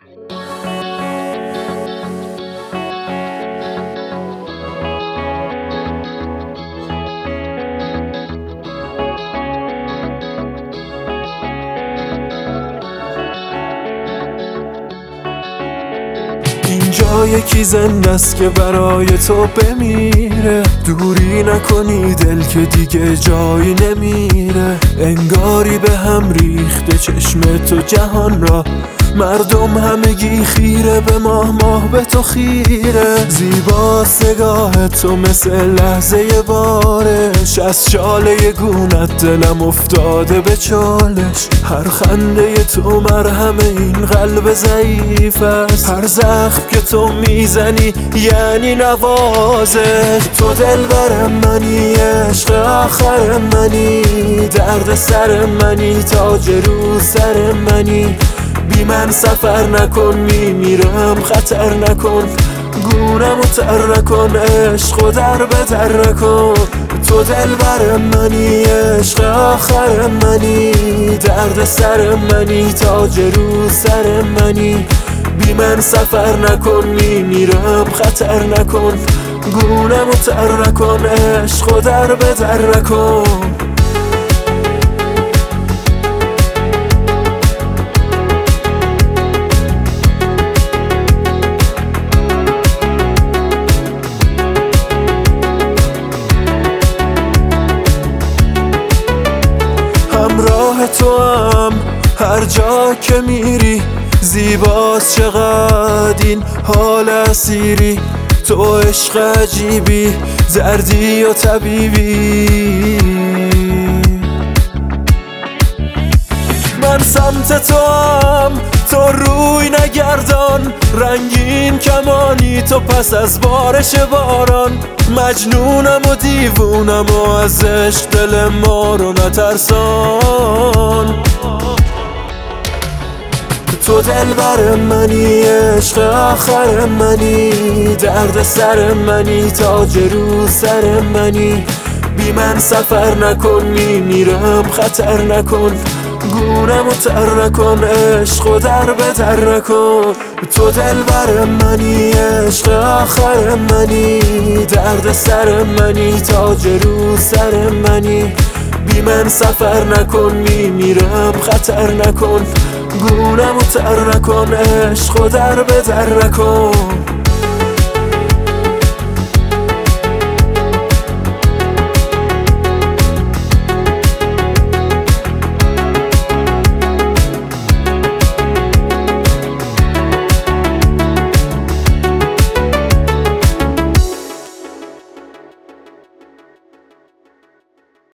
اینجا یکی زنده است که برای تو بمیره، دوری نکنی دل که دیگه جایی نمیره. انگاری به هم ریخته چشم تو جهان را، مردم همگی خیره به ماه، ماه به تو خیره. زیباست نگاه تو مثل لحظه بارش، از شاله گونت دلم افتاده به چالش. هر خنده تو مرهم این قلب ضعیف است، هر زخم که تو میزنی یعنی نوازش. تو دلبر منی، عشق آخر منی، درد سر منی، تاج رو سر منی. بی من سفر نکن، میمیرم خطر نکن، گونم و تر نکن، عشق و در به در نکن. تو دلبر منی، عشق آخر منی، درد سر منی، تاج رو سر منی. بی من سفر نکن، میمیرم خطر نکن، گونم و تر نکن، عشق و در به در نکن. همراه تو هم هر جا که میری، زیباست چقدر این حال اسیری. تو عشق عجیبی، زردی و طبیبی. من سمت تو هم، تو روی نگردان، رنگین کمانی تو پس از بارش باران. مجنونم و دیوونم و از عشق دل ما رو نترسان. تو دلبر منی، عشق آخر منی، درد سر منی، تاج رو سر منی. بی من سفر نکن، میمیرم خطر نکن، گونم و تر نکن، عشق و در به در نکن. تو دلبر منی، عشق آخر منی، درد سر منی، تاج رو سر منی. بی من سفر نکن، میمیرم خطر نکن، گونم و تر نکن، عشق و در به در نکن.